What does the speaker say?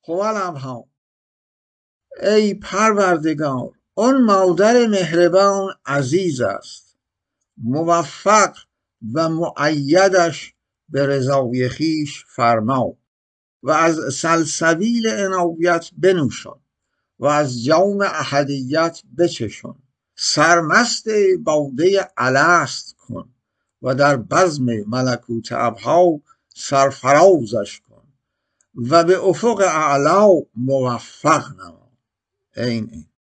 هوالابها، ای پروردگار، آن مادر مهربان عزیز است، موفق و مؤیدش به رضای خویش فرما و از سلسبیل عنایت بنوشان و از جام احدیت بچشان، سرمست باده الست کن و در بزم ملکوت ابها سرفرازش کن و به افق اعلا موفق نما. این